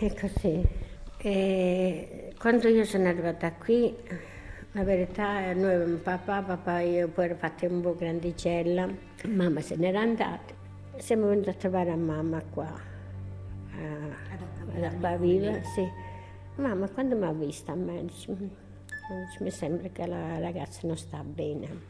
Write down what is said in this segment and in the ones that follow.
è così. E quando io sono arrivata qui, la verità, noi, papà e io poi ero fatta un po' grandicella, mamma se n'era andata, siamo venuti a trovare a mamma qua, ad Acquaviva, sì. Mamma quando mi ha vista a me, dice, mi sembra che la ragazza non sta bene.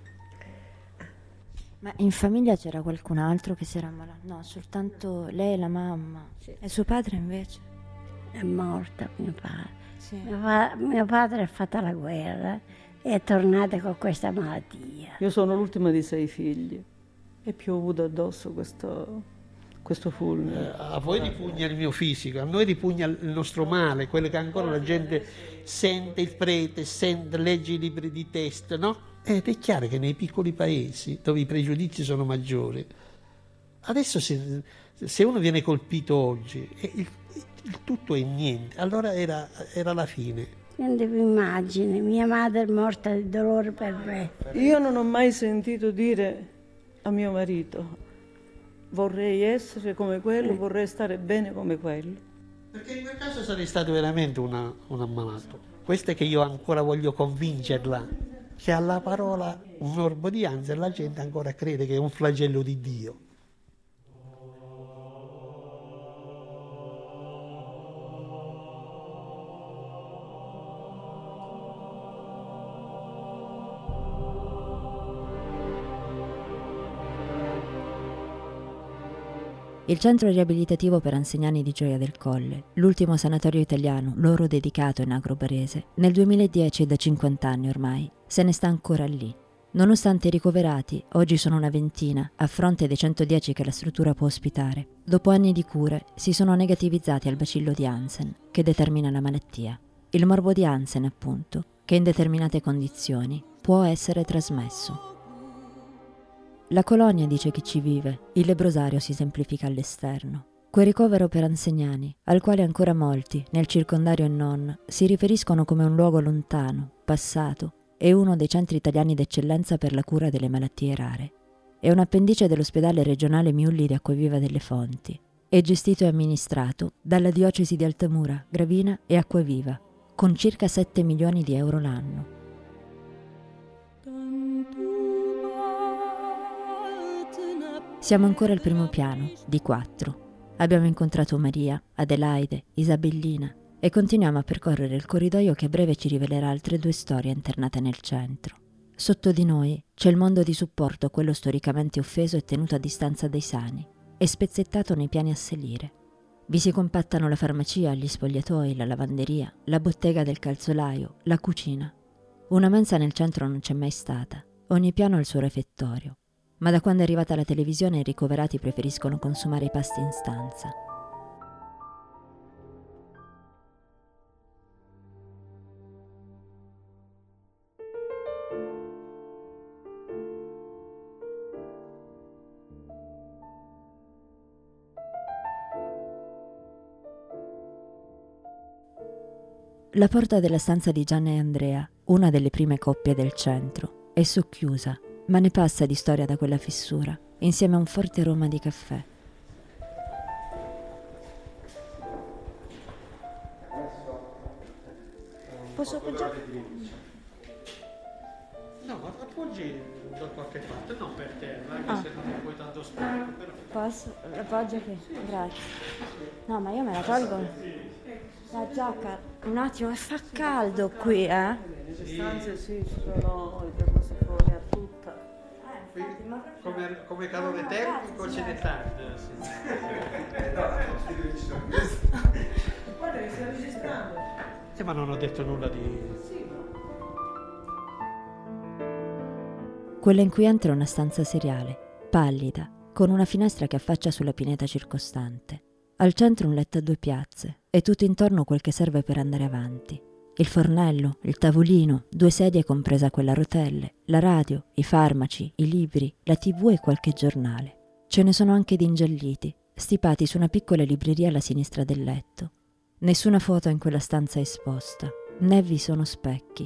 Ma in famiglia c'era qualcun altro che si era ammalato? No, soltanto lei e la mamma. Sì. E suo padre invece? È morto mio padre. Sì. Mio padre ha fatto la guerra e è tornato con questa malattia. Io sono l'ultima di 6 figli. È piovuto addosso questo fulmine. A voi ripugna il mio fisico, a noi ripugna il nostro male, quello che ancora la gente sente, il prete, sente, legge i libri di testo, no? Ed è chiaro che nei piccoli paesi, dove i pregiudizi sono maggiori, adesso se uno viene colpito oggi, il tutto è niente, allora era la fine. Quindi vi immagini, mia madre è morta di dolore per me. Io non ho mai sentito dire a mio marito: vorrei essere come quello, vorrei stare bene come quello. Perché in quel caso sarei stato veramente un ammalato. Questo è che io ancora voglio convincerla, che alla parola un orbo di ansia la gente ancora crede che è un flagello di Dio. Il centro riabilitativo per anziani di Gioia del Colle, l'ultimo sanatorio italiano loro dedicato in Agro Barese, nel 2010 e da 50 anni ormai, se ne sta ancora lì. Nonostante i ricoverati, oggi sono una ventina, a fronte dei 110 che la struttura può ospitare, dopo anni di cure si sono negativizzati al bacillo di Hansen, che determina la malattia. Il morbo di Hansen, appunto, che in determinate condizioni può essere trasmesso. La colonia dice chi ci vive, il lebbrosario si semplifica all'esterno. Quel ricovero per anziani, al quale ancora molti, nel circondario e non, si riferiscono come un luogo lontano, passato, e uno dei centri italiani d'eccellenza per la cura delle malattie rare. È un appendice dell'ospedale regionale Miulli di Acquaviva delle Fonti. È gestito e amministrato dalla diocesi di Altamura, Gravina e Acquaviva, con circa 7 milioni di euro l'anno. Siamo ancora al primo piano, di 4. Abbiamo incontrato Maria, Adelaide, Isabellina e continuiamo a percorrere il corridoio che a breve ci rivelerà altre 2 storie internate nel centro. Sotto di noi c'è il mondo di supporto a quello storicamente offeso e tenuto a distanza dai sani, e spezzettato nei piani a salire. Vi si compattano la farmacia, gli spogliatoi, la lavanderia, la bottega del calzolaio, la cucina. Una mensa nel centro non c'è mai stata, ogni piano ha il suo refettorio. Ma da quando è arrivata la televisione i ricoverati preferiscono consumare i pasti in stanza. La porta della stanza di Gianna e Andrea, una delle prime coppie del centro, è socchiusa, ma ne passa di storia da quella fessura, insieme a un forte aroma di caffè. Posso appoggiare? No, ma appoggi da qualche parte, non per terra, anche se non è poi tanto sporco, però. Posso? Appoggia qui? Grazie. No, ma io me la tolgo. La giacca. Un attimo, fa caldo qui, eh? Nelle stanze sì, ci sono i termosifoni a tutta. Come calore termico ce n'è tanto. Guarda che sta registrando. Ma non ho detto nulla di... Quella in cui entra è una stanza seriale, pallida, con una finestra che affaccia sulla pineta circostante. Al centro un letto a 2 piazze e tutto intorno quel che serve per andare avanti. Il fornello, il tavolino, 2 sedie compresa quella a rotelle, la radio, i farmaci, i libri, la TV e qualche giornale. Ce ne sono anche di ingialliti, stipati su una piccola libreria alla sinistra del letto. Nessuna foto in quella stanza è esposta, né vi sono specchi.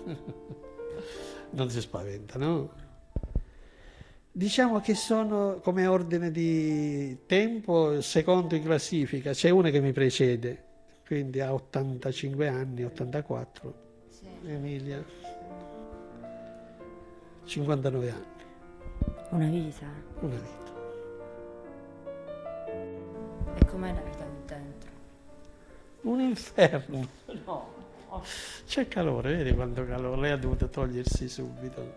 Non si spaventa, no? Diciamo che sono come ordine di tempo secondo in classifica, c'è una che mi precede, quindi ha 85 anni, 84, sì. Emilia 59 anni. Una vita. Una vita. E com'è la vita qui dentro? Un inferno. No. C'è calore, vedi quanto calore? Lei ha dovuto togliersi subito.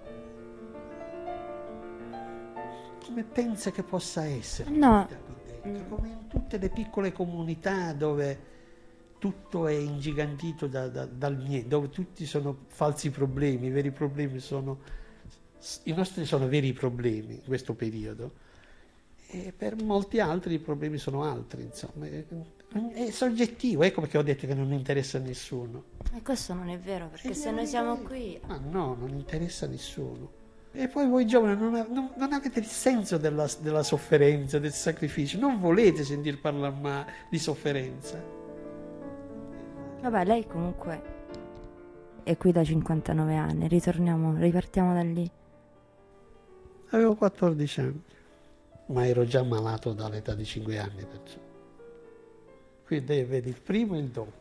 Come pensa che possa essere? No. Come in tutte le piccole comunità dove tutto è ingigantito dal niente, dove tutti sono falsi problemi, i veri problemi sono... I nostri sono veri problemi in questo periodo. E per molti altri i problemi sono altri, insomma. È soggettivo, ecco perché ho detto che non interessa a nessuno. E questo non è vero, perché se noi siamo qui... Ma no, non interessa a nessuno. E poi voi giovani non avete il senso della sofferenza, del sacrificio, non volete sentir parlare di sofferenza. Vabbè, lei comunque è qui da 59 anni, ripartiamo da lì. Avevo 14 anni, ma ero già malato dall'età di 5 anni, perciò. Quindi vedi il primo e il dopo.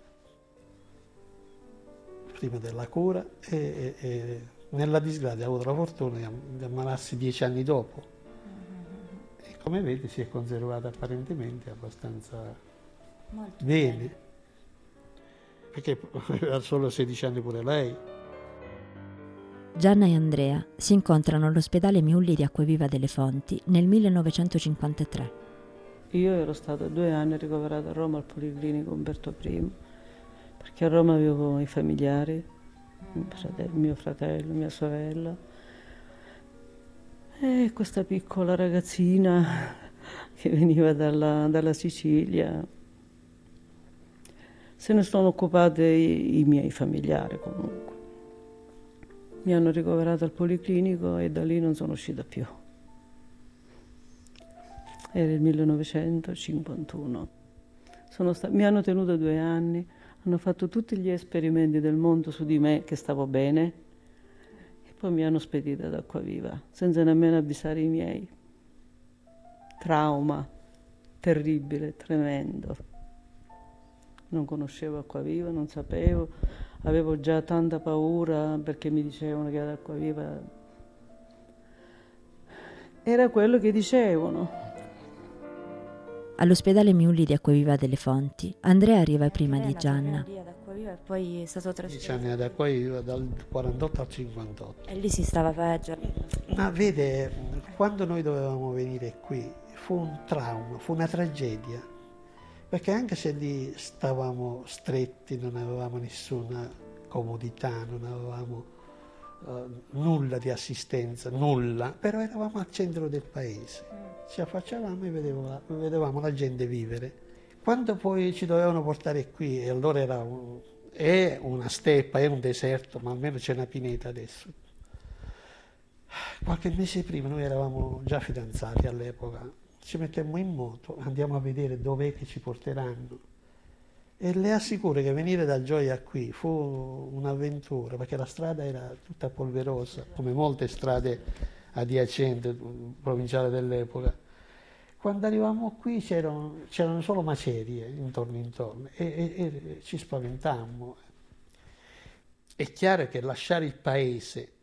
Prima della cura e nella disgrazia ha avuto la fortuna di ammalarsi 10 anni dopo. E come vedi si è conservata apparentemente abbastanza molto bene. Perché aveva solo 16 anni pure lei. Gianna e Andrea si incontrano all'ospedale Miulli di Acquaviva delle Fonti nel 1953. Io ero stata 2 anni ricoverata a Roma al Policlinico Umberto I, perché a Roma avevo i familiari, mio fratello, mia sorella, e questa piccola ragazzina che veniva dalla Sicilia. Se ne sono occupate i miei familiari comunque. Mi hanno ricoverato al Policlinico e da lì non sono uscita più. Era il 1951. Mi hanno tenuto 2 anni, hanno fatto tutti gli esperimenti del mondo su di me, che stavo bene, e poi mi hanno spedita ad Acquaviva, senza nemmeno avvisare i miei. Trauma terribile, tremendo. Non conoscevo Acquaviva, non sapevo, avevo già tanta paura perché mi dicevano che ad Acquaviva era quello che dicevano. All'ospedale Miulli di Acquaviva delle Fonti, Andrea arriva prima di Gianna. E poi è stato trasferito. 10 anni ad Acquaviva, dal 48 al 58. E lì si stava peggio. Ma vede, quando noi dovevamo venire qui, fu un trauma, fu una tragedia, perché anche se lì stavamo stretti, non avevamo nessuna comodità, non avevamo nulla di assistenza, nulla, però eravamo al centro del paese, ci affacciavamo e vedevamo la gente vivere. Quando poi ci dovevano portare qui, e allora è una steppa, è un deserto, ma almeno c'è una pineta adesso. Qualche mese prima noi eravamo già fidanzati all'epoca, ci mettemmo in moto, andiamo a vedere dov'è che ci porteranno. E le assicuro che venire da Gioia qui fu un'avventura, perché la strada era tutta polverosa, come molte strade adiacenti, provinciali dell'epoca. Quando arrivavamo qui c'erano solo macerie intorno e ci spaventammo. È chiaro che lasciare il paese,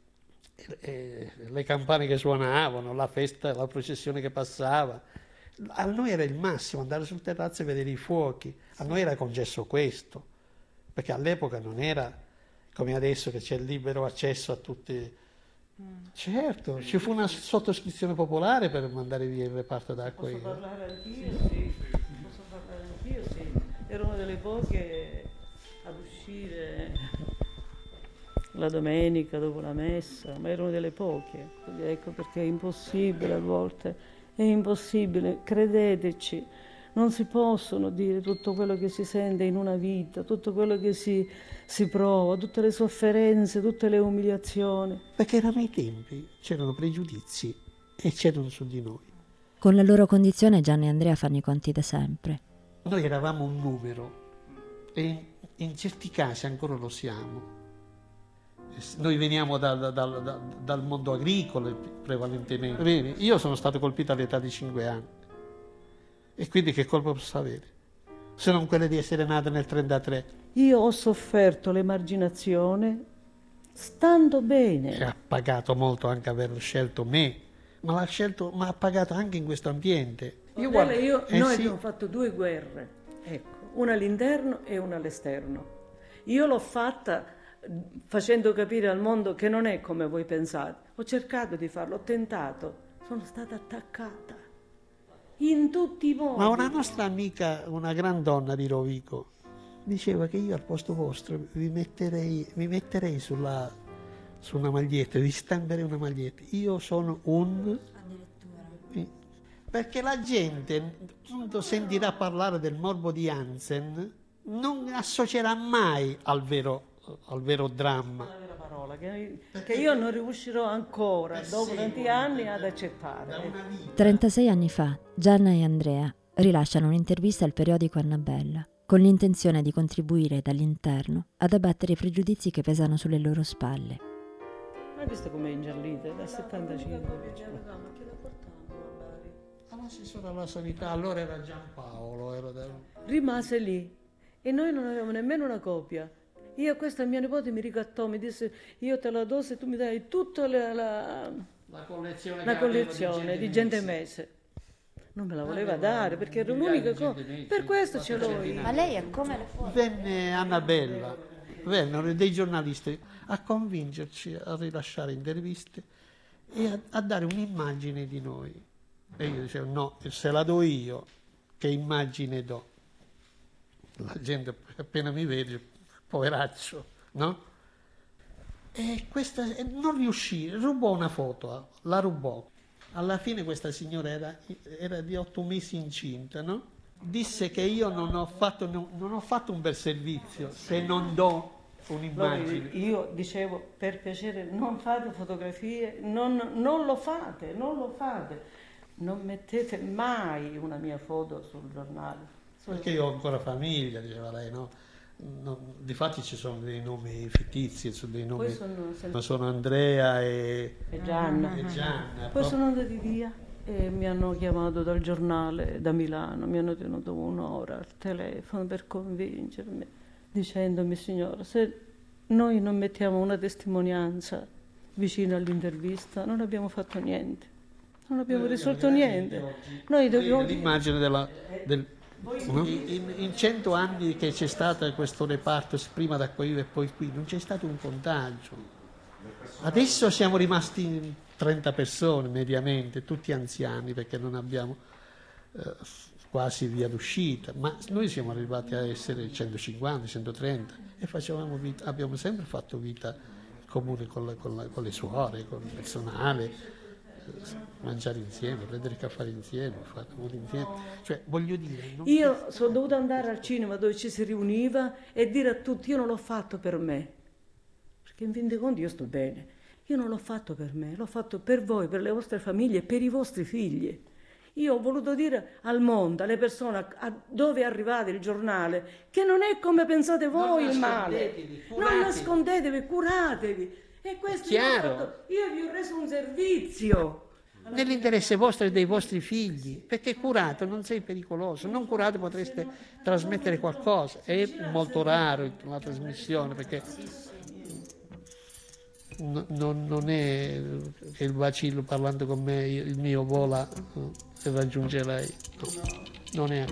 le campane che suonavano, la festa, la processione che passava, a noi era il massimo, andare sul terrazzo e vedere i fuochi. A noi era concesso questo, perché all'epoca non era come adesso che c'è il libero accesso a tutti. Certo, ci fu una sottoscrizione popolare per mandare via il reparto d'acqua. Posso parlare anch'io? Sì. Posso parlare anch'io? Sì. Ero una delle poche ad uscire la domenica dopo la messa, ma ero una delle poche. Quindi ecco perché è impossibile a volte, è impossibile, credeteci. Non si possono dire tutto quello che si sente in una vita, tutto quello che si prova, tutte le sofferenze, tutte le umiliazioni. Perché erano i tempi, c'erano pregiudizi e c'erano su di noi. Con la loro condizione Gianna e Andrea fanno i conti da sempre. Noi eravamo un numero e in certi casi ancora lo siamo. Noi veniamo dal mondo agricolo prevalentemente. Bene, io sono stato colpito all'età di 5 anni. E quindi che colpa posso avere? se non quelle di essere nata nel 1933. Io ho sofferto l'emarginazione stando bene. E ha pagato molto anche aver scelto me, ma ha pagato anche in questo ambiente. Noi sì. abbiamo fatto 2 guerre, ecco, una all'interno e una all'esterno. Io l'ho fatta facendo capire al mondo che non è come voi pensate. Ho cercato di farlo, ho tentato, sono stata attaccata in tutti i modi. Ma una nostra amica, una gran donna di Rovigo, diceva che io al posto vostro mi metterei su una maglietta, vi stamperei una maglietta. Io sono un... Perché la gente, quando sentirà parlare del morbo di Hansen, non associerà mai al vero dramma. È una vera parola che io non riuscirò ancora, dopo tanti anni, ad accettare. 36 anni fa, Gianna e Andrea rilasciano un'intervista al periodico Annabella, con l'intenzione di contribuire dall'interno ad abbattere i pregiudizi che pesano sulle loro spalle. Ma visto com'è ingiallita, da 75. L'assessore alla sanità, allora era Giampaolo. Rimase lì e noi non avevamo nemmeno una copia. Io questa mia nipote mi ricattò, mi disse io te la do se tu mi dai tutta la collezione di gente mese. Non me la voleva dare perché era l'unica cosa. Per questo ce l'ho io. Ma lei è come le foto? Venne Annabella, vennero dei giornalisti a convincerci a rilasciare interviste e a dare un'immagine di noi. E io dicevo no, se la do io, che immagine do? La gente appena mi vede, poveraccio, no? E questa non riuscì, rubò una foto, la rubò. Alla fine questa signora era di 8 mesi incinta, no? Disse che io non ho fatto un bel servizio se non do un'immagine. Io dicevo per piacere non fate fotografie, non lo fate. Non mettete mai una mia foto sul giornale. Perché io ho ancora famiglia, diceva lei, no? Difatti ci sono dei nomi fittizi, dei nomi. Sono Andrea e Gianna. Poi no? sono andati via e mi hanno chiamato dal giornale da Milano, mi hanno tenuto 1 ora al telefono per convincermi, dicendomi signora, se noi non mettiamo una testimonianza vicino all'intervista non abbiamo fatto niente. Non abbiamo risolto niente. Noi dobbiamo... L'immagine no? In 100 anni che c'è stato questo reparto, prima da qui e poi qui, non c'è stato un contagio. Adesso siamo rimasti 30 persone mediamente, tutti anziani perché non abbiamo quasi via d'uscita, ma noi siamo arrivati a essere 150, 130 e abbiamo sempre fatto vita comune con le suore, con il personale. Mangiare insieme, prendere il caffè insieme, fare insieme. Cioè, voglio dire. Io sono dovuta andare al cinema dove ci si riuniva e dire a tutti: io non l'ho fatto per me. Perché in fin dei conti io sto bene. Io non l'ho fatto per me, l'ho fatto per voi, per le vostre famiglie, per i vostri figli. Io ho voluto dire al mondo, alle persone, a dove arrivate il giornale, che non è come pensate voi il male. Non nascondetevi, curatevi. E questo io vi ho reso un servizio. Nell'interesse vostro e dei vostri figli, perché curato non sei pericoloso, non curato potreste trasmettere qualcosa. È molto raro la trasmissione perché non è che il bacillo parlando con me, il mio vola e raggiunge lei. No, non è.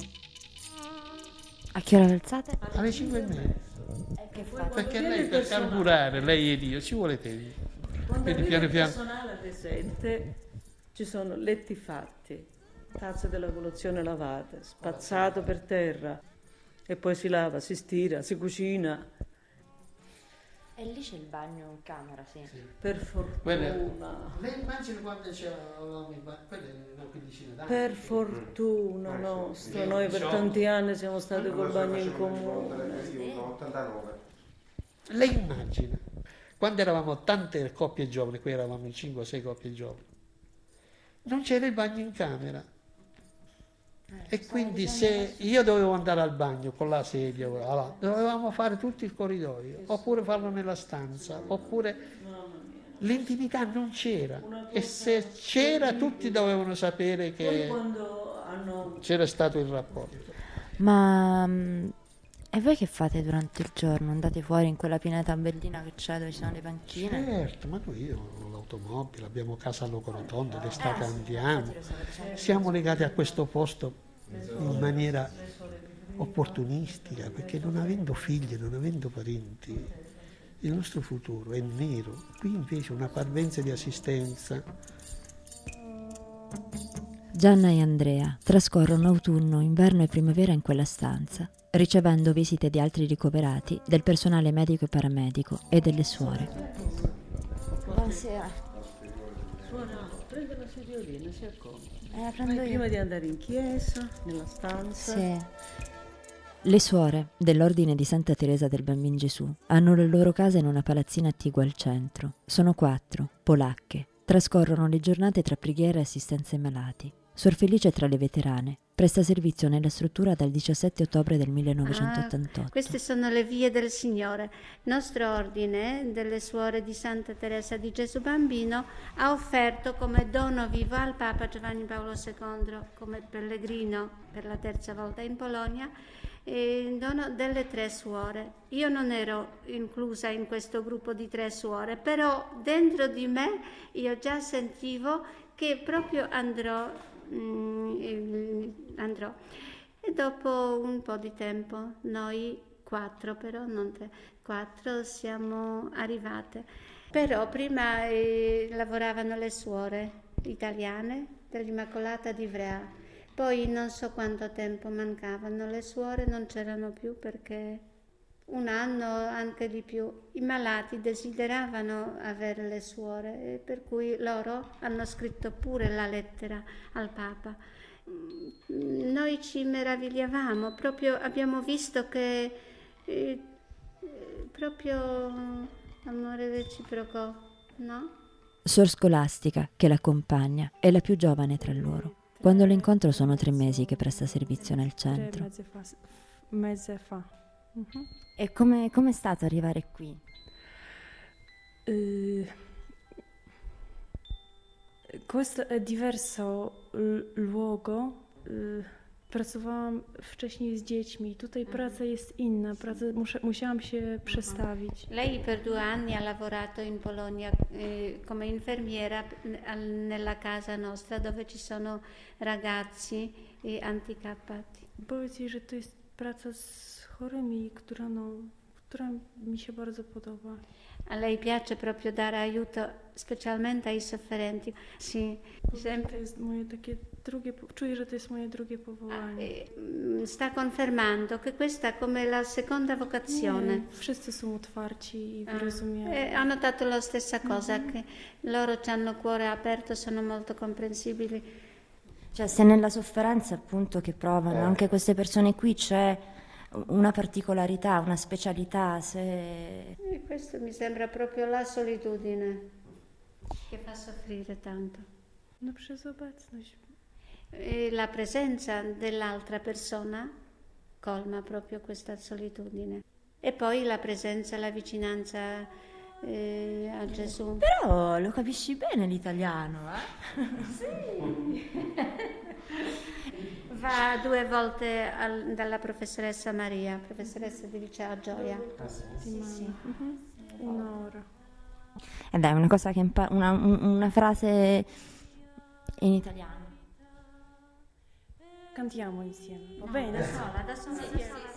A che ora alzate? Alle 5:30. Perché lei per personale. carburare, lei ed io, ci vuole tempo. Quando Quindi arriva piano il piano. personale alle 7 ci sono letti fatti, tazze della colazione lavate, spazzato per terra e poi si lava, si stira, si cucina. E lì c'è il bagno in camera, sì. Per fortuna. Lei immagina quando c'eravamo in quella è una quindicina d'anni. Per fortuna nostra, noi per tanti anni siamo stati col bagno in comune. Lei immagina, quando eravamo tante coppie giovani, qui eravamo in 5 o 6 coppie giovani, non c'era il bagno in camera. E quindi se io dovevo andare al bagno con la sedia, dovevamo fare tutto il corridoio, oppure farlo nella stanza, oppure l'intimità non c'era. E se c'era tutti dovevano sapere che c'era stato il rapporto. Ma e voi che fate durante il giorno? Andate fuori in quella pineta bellina che c'è dove ci sono le panchine? Certo, ma noi ho l'automobile, abbiamo casa a Locorotondo, d'estate andiamo. Siamo legati a questo posto in maniera opportunistica, perché non avendo figli, non avendo parenti, il nostro futuro è nero. Qui invece una parvenza di assistenza. Gianna e Andrea trascorrono autunno, inverno e primavera in quella stanza, ricevendo visite di altri ricoverati, del personale medico e paramedico e delle suore. Buonasera. Suona, prende la sediolina, si accomoda. Prendo io. Prima di andare in chiesa, nella stanza. Sì. Le suore dell'ordine di Santa Teresa del Bambin Gesù hanno le loro case in una palazzina attigua al centro. Sono 4, polacche. Trascorrono le giornate tra preghiere e assistenza ai malati. Suor Felice è tra le veterane. Presta servizio nella struttura dal 17 ottobre del 1988. Queste sono le vie del Signore. Il nostro ordine delle suore di Santa Teresa di Gesù Bambino ha offerto come dono vivo al Papa Giovanni Paolo II, come pellegrino per la 3ª volta in Polonia, il dono delle 3 suore. Io non ero inclusa in questo gruppo di 3 suore, però dentro di me io già sentivo che proprio andrò. E dopo un po' di tempo noi 4, però non 3, 4 siamo arrivate. Però prima lavoravano le suore italiane dell'Immacolata di Ivrea, poi non so quanto tempo mancavano, le suore non c'erano più perché un anno, anche di più. I malati desideravano avere le suore e per cui loro hanno scritto pure la lettera al Papa. Noi ci meravigliavamo, proprio abbiamo visto che proprio amore reciproco, no? Suor Scolastica, che l'accompagna, è la più giovane tra loro. Quando lo incontro sono 3 mesi che presta servizio nel centro. 3 mesi fa. E come è stato arrivare qui? Questo è diverso luogo. Pracowałam wcześniej z dziećmi. Tutaj praca jest inna. Musiałam się przestawić. Lei per 2 anni ha lavorato in Polonia come infermiera nella casa nostra dove ci sono ragazzi handicappati. Powiedz jej, że to jest praca z chorymi, która mi się bardzo podoba. A lei piace proprio dare aiuto specialmente ai sofferenti. Sì, To jest moje takie czuję, że to jest moje drugie powołanie. Sta confermando che questa è come la seconda vocazione. Wszyscy są otwarci i wyrozumiali. Hanno notato la stessa cosa, che loro hanno cuore aperto, sono molto comprensibili. Cioè, se nella sofferenza appunto che provano anche queste persone qui c'è una particolarità, una specialità, E questo mi sembra proprio la solitudine che fa soffrire tanto. No przez obecność. E la presenza dell'altra persona colma proprio questa solitudine. E poi la presenza, la vicinanza a Gesù. Però lo capisci bene l'italiano, eh? Sì. Va 2 volte dalla professoressa Maria, professoressa di liceo Gioia. Sì. Un'ora. E dai, una cosa che una frase in italiano. Cantiamo insieme, va bene? Da sola.